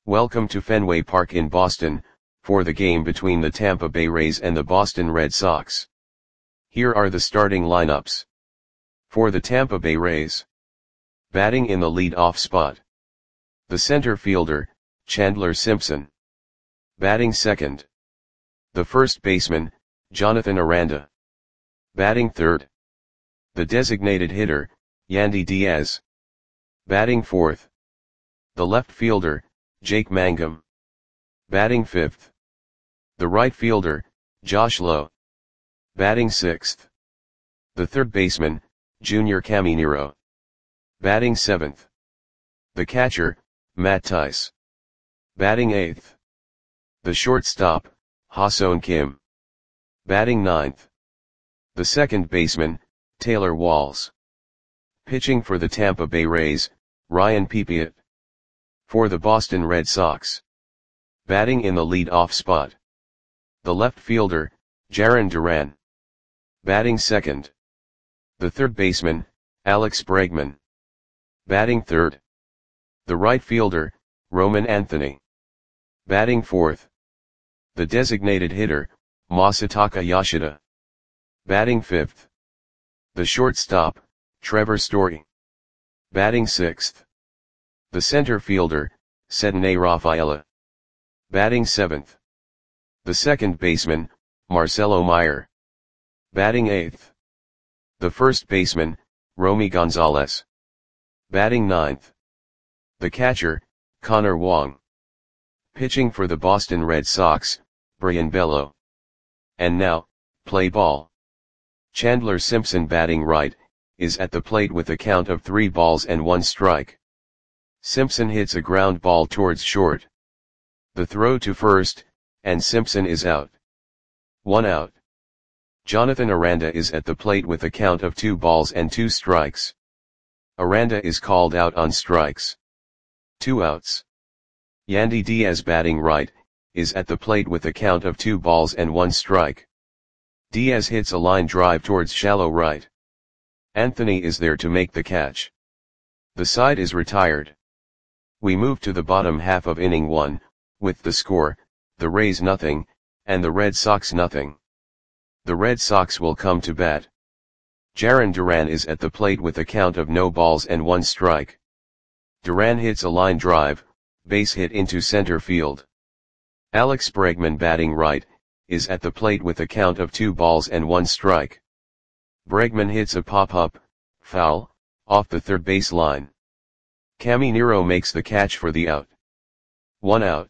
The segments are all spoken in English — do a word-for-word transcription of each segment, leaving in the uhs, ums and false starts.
Welcome to Fenway Park in Boston, for the game between the Tampa Bay Rays and the Boston Red Sox. Here are the starting lineups. For the Tampa Bay Rays. Batting in the lead-off spot. The center fielder, Chandler Simpson. Batting second. The first baseman, Jonathan Aranda. Batting third. The designated hitter, Yandy Diaz. Batting fourth. The left fielder, Jake Mangum. Batting fifth. The right fielder, Josh Lowe. Batting sixth. The third baseman, Junior Caminero. Batting seventh. The catcher, Matt Thaiss. Batting eighth. The shortstop, Ha-Seong Kim. Batting ninth. The second baseman, Taylor Walls. Pitching for the Tampa Bay Rays, Ryan Pepiot. For the Boston Red Sox. Batting in the lead-off spot. The left fielder, Jarren Duran. Batting second. The third baseman, Alex Bregman. Batting third. The right fielder, Roman Anthony. Batting fourth. The designated hitter, Masataka Yoshida. Batting fifth. The shortstop, Trevor Story. Batting sixth. The center fielder, Ceddanne Rafaela. Batting seventh. The second baseman, Marcelo Meyer. Batting eighth. The first baseman, Romy Gonzalez. Batting ninth. The catcher, Connor Wong. Pitching for the Boston Red Sox, Brayan Bello. And now, play ball. Chandler Simpson batting right, is at the plate with a count of three balls and one strike. Simpson hits a ground ball towards short. The throw to first, and Simpson is out. One out. Jonathan Aranda is at the plate with a count of two balls and two strikes. Aranda is called out on strikes. Two outs. Yandy Diaz batting right, is at the plate with a count of two balls and one strike. Diaz hits a line drive towards shallow right. Anthony is there to make the catch. The side is retired. We move to the bottom half of inning one, with the score, the Rays nothing, and the Red Sox nothing. The Red Sox will come to bat. Jarren Duran is at the plate with a count of no balls and one strike. Duran hits a line drive, base hit into center field. Alex Bregman batting right, is at the plate with a count of two balls and one strike. Bregman hits a pop-up, foul, off the third base line. Caminero makes the catch for the out. One out.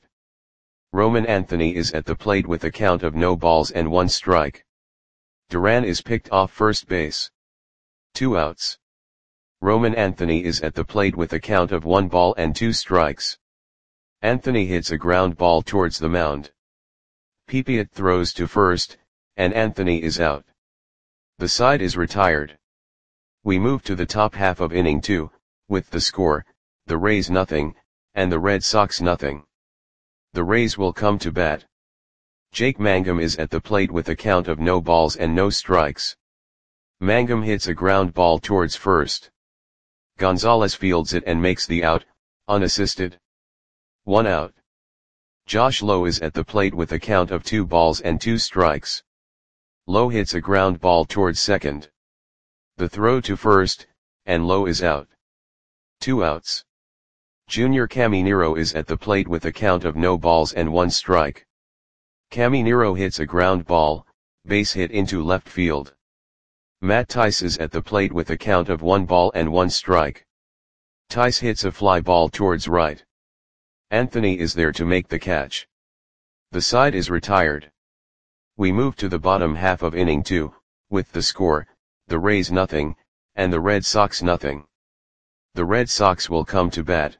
Roman Anthony is at the plate with a count of no balls and one strike. Duran is picked off first base. Two outs. Roman Anthony is at the plate with a count of one ball and two strikes. Anthony hits a ground ball towards the mound. Pepiot throws to first, and Anthony is out. The side is retired. We move to the top half of inning two, with the score, the Rays nothing, and the Red Sox nothing. The Rays will come to bat. Jake Mangum is at the plate with a count of no balls and no strikes. Mangum hits a ground ball towards first. Gonzalez fields it and makes the out, unassisted. One out. Josh Lowe is at the plate with a count of two balls and two strikes. Lowe hits a ground ball towards second. The throw to first, and Lowe is out. Two outs. Junior Caminero is at the plate with a count of no balls and one strike. Caminero hits a ground ball, base hit into left field. Matt Thaiss is at the plate with a count of one ball and one strike. Thaiss hits a fly ball towards right. Anthony is there to make the catch. The side is retired. We move to the bottom half of inning two, with the score, the Rays nothing, and the Red Sox nothing. The Red Sox will come to bat.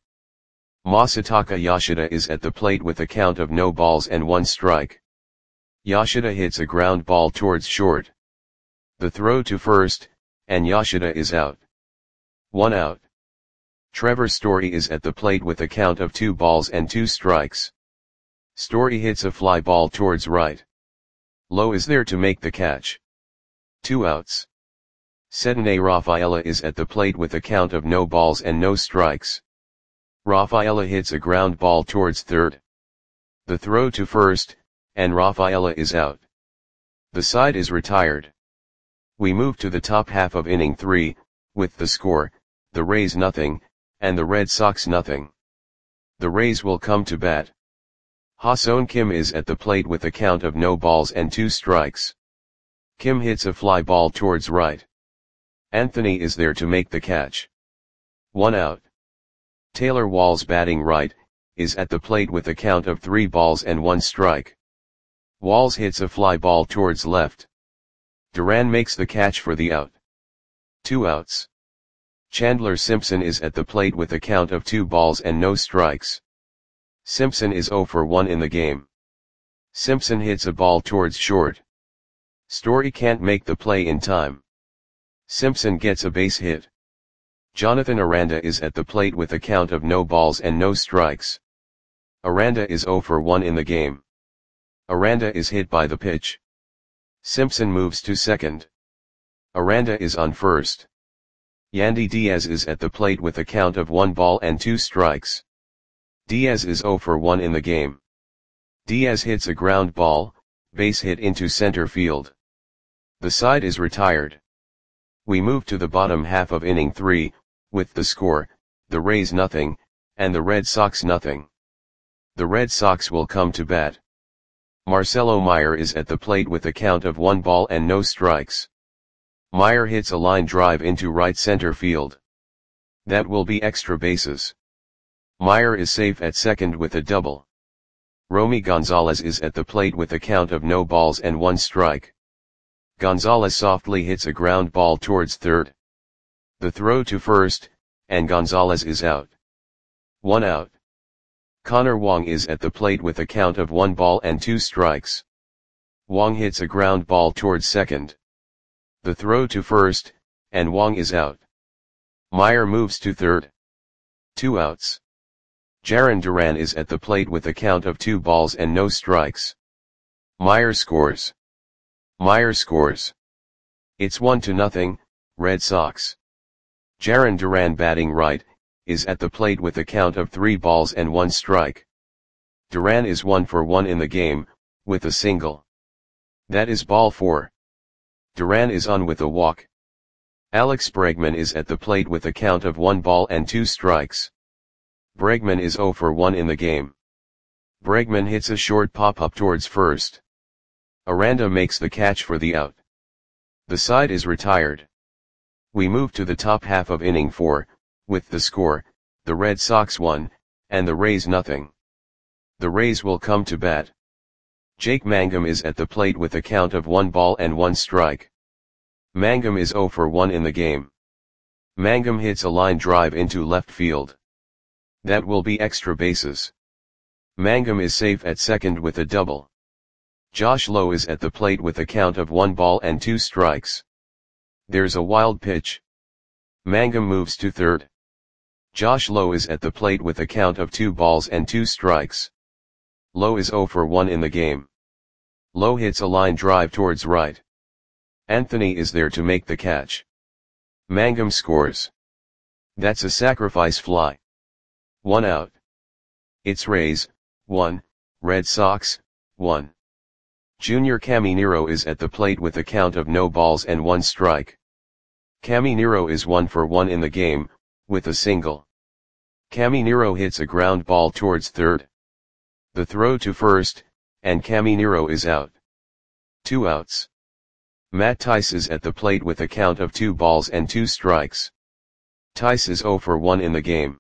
Masataka Yoshida is at the plate with a count of no balls and one strike. Yoshida hits a ground ball towards short. The throw to first, and Yoshida is out. One out. Trevor Story is at the plate with a count of two balls and two strikes. Story hits a fly ball towards right. Lowe is there to make the catch. Two outs. Ceddanne Rafaela is at the plate with a count of no balls and no strikes. Rafaela hits a ground ball towards third. The throw to first, and Rafaela is out. The side is retired. We move to the top half of inning three, with the score, the Rays nothing, and the Red Sox nothing. The Rays will come to bat. Ha-Seong Kim is at the plate with a count of no balls and two strikes. Kim hits a fly ball towards right. Anthony is there to make the catch. One out. Taylor Walls, batting right, is at the plate with a count of three balls and one strike. Walls hits a fly ball towards left. Duran makes the catch for the out. Two outs. Chandler Simpson is at the plate with a count of two balls and no strikes. Simpson is zero for one in the game. Simpson hits a ball towards short. Story can't make the play in time. Simpson gets a base hit. Jonathan Aranda is at the plate with a count of no balls and no strikes. Aranda is zero for one in the game. Aranda is hit by the pitch. Simpson moves to second. Aranda is on first. Yandy Diaz is at the plate with a count of one ball and two strikes. Diaz is zero for one in the game. Diaz hits a ground ball, base hit into center field. The side is retired. We move to the bottom half of inning three, with the score, the Rays nothing, and the Red Sox nothing. The Red Sox will come to bat. Marcelo Meyer is at the plate with a count of one ball and no strikes. Meyer hits a line drive into right center field. That will be extra bases. Meyer is safe at second with a double. Romy Gonzalez is at the plate with a count of no balls and one strike. Gonzalez softly hits a ground ball towards third. The throw to first, and Gonzalez is out. One out. Connor Wong is at the plate with a count of one ball and two strikes. Wong hits a ground ball towards second. The throw to first, and Wong is out. Meyer moves to third. Two outs. Jarren Duran is at the plate with a count of two balls and no strikes. Meyer scores. Meyer scores. It's one to nothing, Red Sox. Jarren Duran, batting right, is at the plate with a count of three balls and one strike. Duran is one for one in the game, with a single. That is ball four. Duran is on with a walk. Alex Bregman is at the plate with a count of one ball and two strikes. Bregman is zero for one in the game. Bregman hits a short pop-up towards first. Aranda makes the catch for the out. The side is retired. We move to the top half of inning four, with the score, the Red Sox one, and the Rays nothing. The Rays will come to bat. Jake Mangum is at the plate with a count of one ball and one strike. Mangum is zero for one in the game. Mangum hits a line drive into left field. That will be extra bases. Mangum is safe at second with a double. Josh Lowe is at the plate with a count of one ball and two strikes. There's a wild pitch. Mangum moves to third. Josh Lowe is at the plate with a count of two balls and two strikes. Lowe is zero for one in the game. Lowe hits a line drive towards right. Anthony is there to make the catch. Mangum scores. That's a sacrifice fly. One out. It's Rays, one, Red Sox, one. Junior Caminero is at the plate with a count of no balls and one strike. Caminero is one for one in the game, with a single. Caminero hits a ground ball towards third. The throw to first, and Caminero is out. Two outs. Matt Tice is at the plate with a count of two balls and two strikes. Tice is zero for one in the game.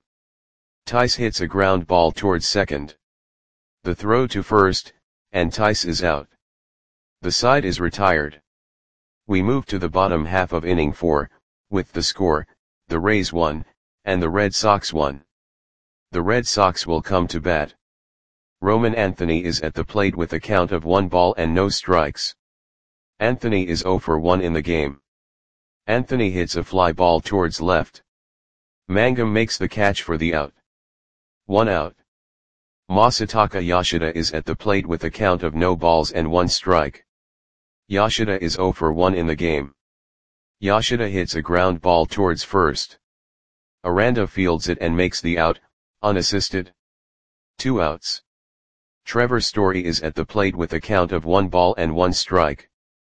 Tice hits a ground ball towards second. The throw to first, and Tice is out. The side is retired. We move to the bottom half of inning four, with the score, the Rays one, and the Red Sox one. The Red Sox will come to bat. Roman Anthony is at the plate with a count of one ball and no strikes. Anthony is zero for one in the game. Anthony hits a fly ball towards left. Mangum makes the catch for the out. One out. Masataka Yoshida is at the plate with a count of no balls and one strike. Yoshida is zero for one in the game. Yoshida hits a ground ball towards first. Aranda fields it and makes the out, unassisted. Two outs. Trevor Story is at the plate with a count of one ball and one strike.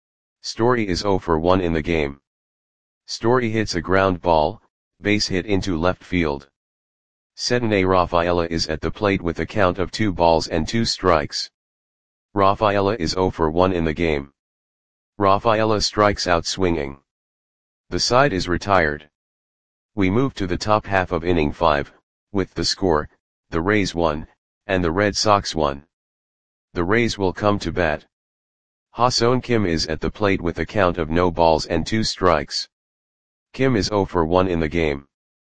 Story is oh for one in the game. Story hits a ground ball, base hit into left field. Cedinne Rafaela is at the plate with a count of two balls and two strikes. Rafaela is oh for one in the game. Rafaela strikes out swinging. The side is retired. We move to the top half of inning five, with the score, the Rays won, and the Red Sox won. The Rays will come to bat. Ha-Seong Kim is at the plate with a count of no balls and two strikes. Kim is oh for one in the game.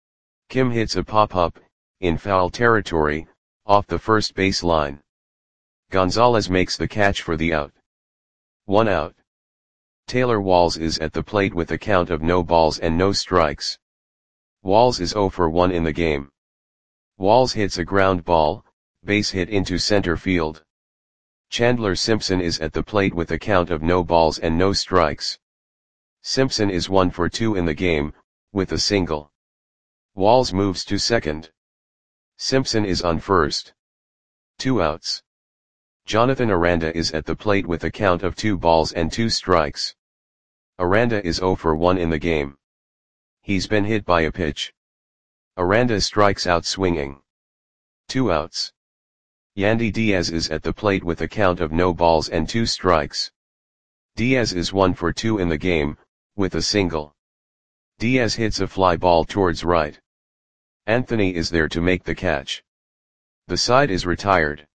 Kim hits a pop-up, in foul territory, off the first base line. Gonzalez makes the catch for the out. One out. Taylor Walls is at the plate with a count of no balls and no strikes. Walls is oh for one in the game. Walls hits a ground ball, base hit into center field. Chandler Simpson is at the plate with a count of no balls and no strikes. Simpson is one for two in the game, with a single. Walls moves to second. Simpson is on first. Two outs. Jonathan Aranda is at the plate with a count of two balls and two strikes. Aranda is oh for one in the game. He's been hit by a pitch. Aranda strikes out swinging. Two outs. Yandy Diaz is at the plate with a count of no balls and two strikes. Diaz is one for two in the game, with a single. Diaz hits a fly ball towards right. Anthony is there to make the catch. The side is retired.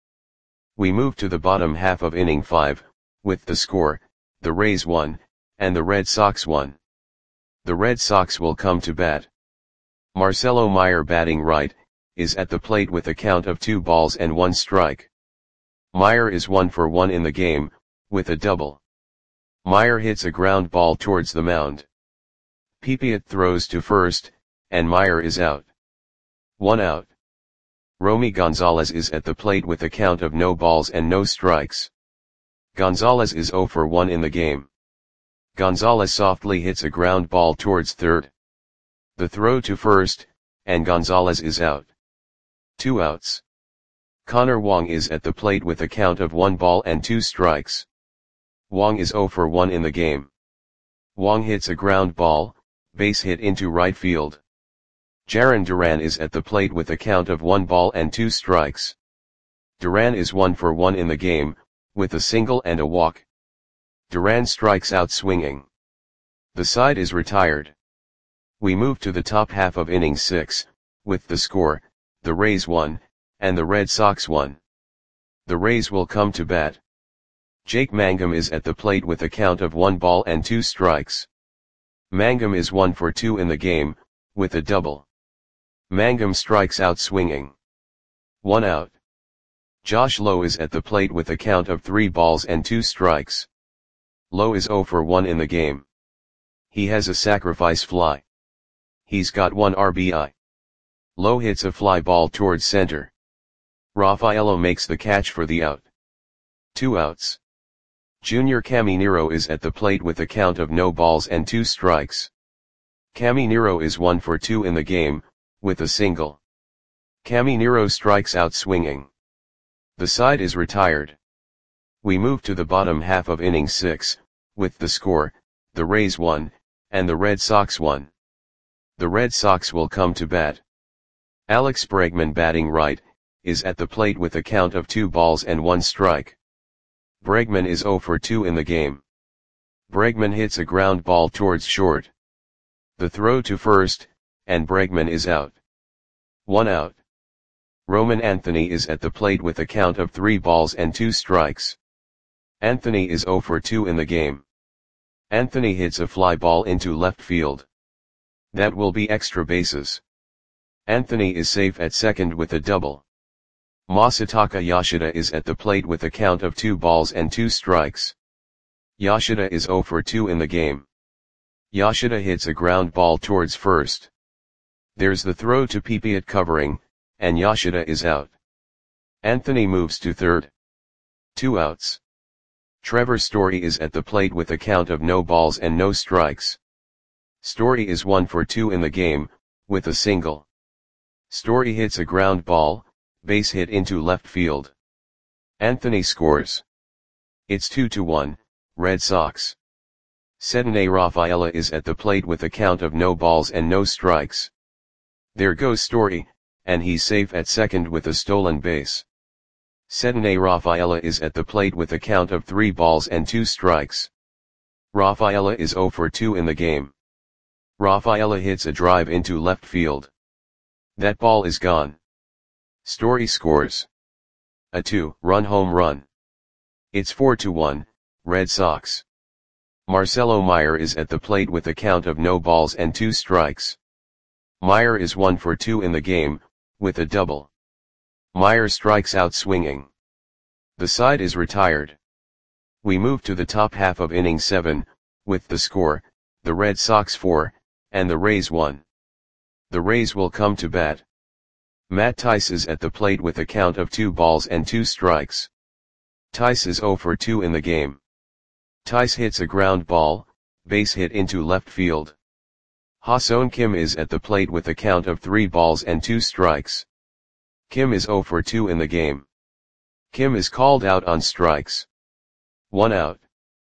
We move to the bottom half of inning five, with the score, the Rays won, and the Red Sox won. The Red Sox will come to bat. Marcelo Meyer batting right, is at the plate with a count of two balls and one strike. Meyer is one for one in the game, with a double. Meyer hits a ground ball towards the mound. Pipiat throws to first, and Meyer is out. One out. Romy Gonzalez is at the plate with a count of no balls and no strikes. Gonzalez is oh for one in the game. Gonzalez softly hits a ground ball towards third. The throw to first, and Gonzalez is out. Two outs. Connor Wong is at the plate with a count of one ball and two strikes. Wong is oh for one in the game. Wong hits a ground ball, base hit into right field. Jarren Duran is at the plate with a count of one ball and two strikes. Duran is one for one in the game, with a single and a walk. Duran strikes out swinging. The side is retired. We move to the top half of inning six, with the score, the Rays won, and the Red Sox won. The Rays will come to bat. Jake Mangum is at the plate with a count of one ball and two strikes. Mangum is one for two in the game, with a double. Mangum strikes out swinging. One out. Josh Lowe is at the plate with a count of three balls and two strikes. Lowe is oh for one in the game. He has a sacrifice fly. He's got one R B I. Lowe hits a fly ball towards center. Rafaelo makes the catch for the out. Two outs. Junior Caminero is at the plate with a count of no balls and two strikes. Caminero is one for two in the game, with a single. Caminero strikes out swinging. The side is retired. We move to the bottom half of inning six, with the score, the Rays won, and the Red Sox won. The Red Sox will come to bat. Alex Bregman batting right, is at the plate with a count of two balls and one strike. Bregman is oh for two in the game. Bregman hits a ground ball towards short. The throw to first, and Bregman is out. One out. Roman Anthony is at the plate with a count of three balls and two strikes. Anthony is oh for two in the game. Anthony hits a fly ball into left field. That will be extra bases. Anthony is safe at second with a double. Masataka Yoshida is at the plate with a count of two balls and two strikes. Yoshida is oh for two in the game. Yoshida hits a ground ball towards first. There's the throw to Pipiat covering, and Yoshida is out. Anthony moves to third. Two outs. Trevor Story is at the plate with a count of no balls and no strikes. Story is one for two in the game, with a single. Story hits a ground ball, base hit into left field. Anthony scores. It's two to one, Red Sox. Ceddanne Rafaela is at the plate with a count of no balls and no strikes. There goes Story, and he's safe at second with a stolen base. Ceddanne Rafaela is at the plate with a count of three balls and two strikes. Rafaela is zero for two in the game. Rafaela hits a drive into left field. That ball is gone. Story scores. A two-run home run. It's four to one, Red Sox. Marcelo Meyer is at the plate with a count of no balls and two strikes. Meyer is one for two in the game, with a double. Meyer strikes out swinging. The side is retired. We move to the top half of inning seven, with the score, the Red Sox four, and the Rays one. The Rays will come to bat. Matt Thaiss is at the plate with a count of two balls and two strikes. Thaiss is zero for two in the game. Thaiss hits a ground ball, base hit into left field. Ha-Seong Kim is at the plate with a count of three balls and two strikes. Kim is zero for two in the game. Kim is called out on strikes. One out.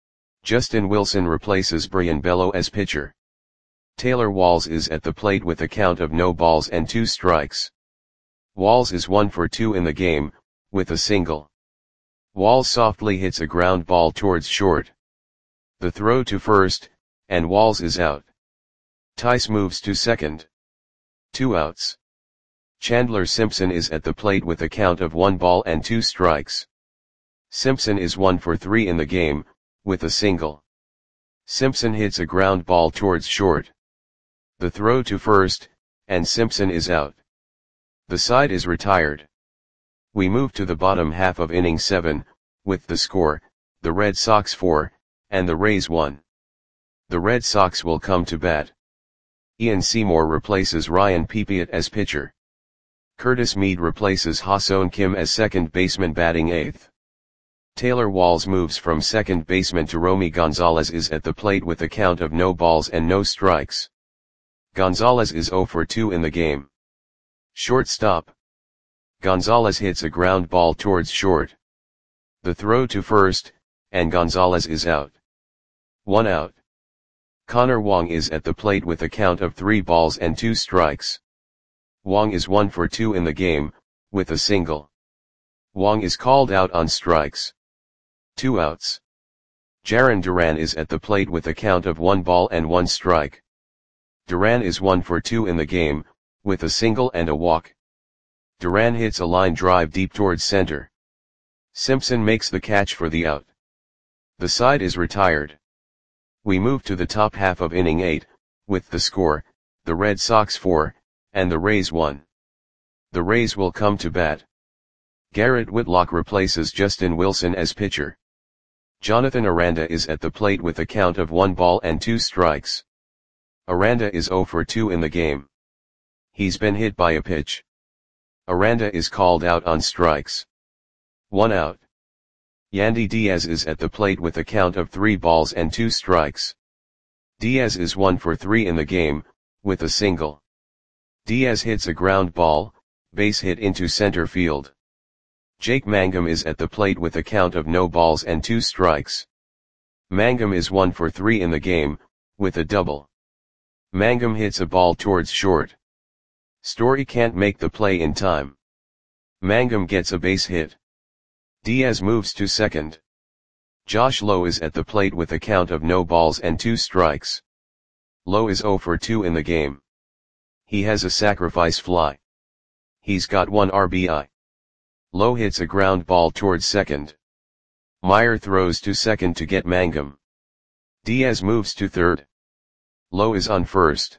Justin Wilson replaces Brian Bello as pitcher. Taylor Walls is at the plate with a count of no balls and two strikes. Walls is one for two in the game, with a single. Walls softly hits a ground ball towards short. The throw to first, and Walls is out. Thaiss moves to second. Two outs. Chandler Simpson is at the plate with a count of one ball and two strikes. Simpson is one for three in the game, with a single. Simpson hits a ground ball towards short. The throw to first, and Simpson is out. The side is retired. We move to the bottom half of inning seven, with the score, the Red Sox four, and the Rays one. The Red Sox will come to bat. Ian Seymour replaces Ryan Pepiot as pitcher. Curtis Mead replaces Ha-Seong Kim as second baseman batting eighth. Taylor Walls moves from second baseman to Romy Gonzalez is at the plate with a count of no balls and no strikes. Gonzalez is zero for two in the game. Shortstop. Gonzalez hits a ground ball towards short. The throw to first, and Gonzalez is out. One out. Connor Wong is at the plate with a count of three balls and two strikes. Wong is one for two in the game, with a single. Wong is called out on strikes. Two outs. Jarren Duran is at the plate with a count of one ball and one strike. Duran is one for two in the game, with a single and a walk. Duran hits a line drive deep towards center. Simpson makes the catch for the out. The side is retired. We move to the top half of inning eight, with the score, the Red Sox four, and the Rays one. The Rays will come to bat. Garrett Whitlock replaces Justin Wilson as pitcher. Jonathan Aranda is at the plate with a count of one ball and two strikes. Aranda is zero for two in the game. He's been hit by a pitch. Aranda is called out on strikes. One out. Yandy Diaz is at the plate with a count of three balls and two strikes. Diaz is one for three in the game, with a single. Diaz hits a ground ball, base hit into center field. Jake Mangum is at the plate with a count of no balls and two strikes. Mangum is one for three in the game, with a double. Mangum hits a ball towards short. Story can't make the play in time. Mangum gets a base hit. Diaz moves to second. Josh Lowe is at the plate with a count of no balls and two strikes. Lowe is zero for two in the game. He has a sacrifice fly. He's got one R B I. Lowe hits a ground ball towards second. Meyer throws to second to get Mangum. Diaz moves to third. Lowe is on first.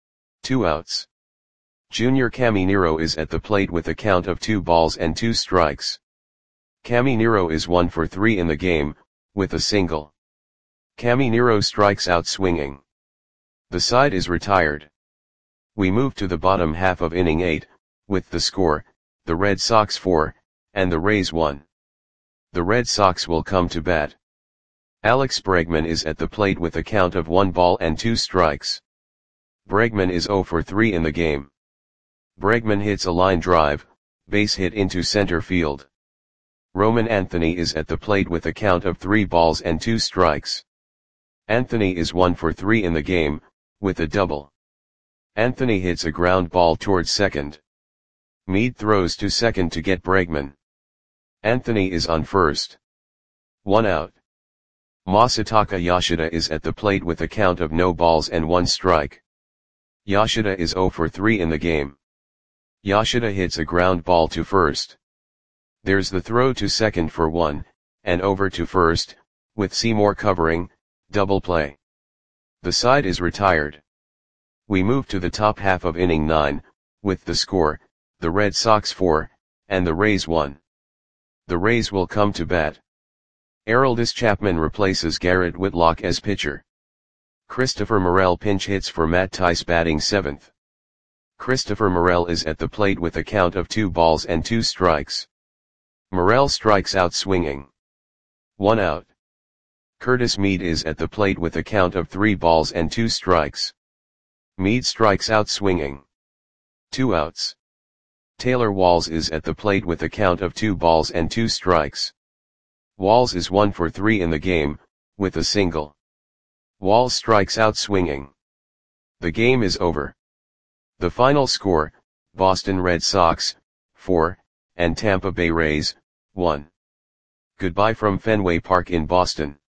Two outs. Junior Caminero is at the plate with a count of two balls and two strikes. Caminero is one for three in the game, with a single. Caminero strikes out swinging. The side is retired. We move to the bottom half of inning eight, with the score, the Red Sox four, and the Rays one. The Red Sox will come to bat. Alex Bregman is at the plate with a count of one ball and two strikes. Bregman is zero for three in the game. Bregman hits a line drive, base hit into center field. Roman Anthony is at the plate with a count of three balls and two strikes. Anthony is one for three in the game, with a double. Anthony hits a ground ball towards second. Meade throws to second to get Bregman. Anthony is on first. One out. Masataka Yoshida is at the plate with a count of no balls and one strike. Yoshida is zero for three in the game. Yoshida hits a ground ball to first. There's the throw to second for one, and over to first, with Seymour covering, double play. The side is retired. We move to the top half of inning nine, with the score, the Red Sox four, and the Rays one. The Rays will come to bat. Aroldis Chapman replaces Garrett Whitlock as pitcher. Christopher Morel pinch hits for Matt Thaiss batting seventh. Christopher Morel is at the plate with a count of two balls and two strikes. Morel strikes out swinging. One out. Curtis Meade is at the plate with a count of three balls and two strikes. Meade strikes out swinging. Two outs. Taylor Walls is at the plate with a count of two balls and two strikes. Walls is one for three in the game, with a single. Walls strikes out swinging. The game is over. The final score, Boston Red Sox, four, and Tampa Bay Rays, one. Goodbye from Fenway Park in Boston.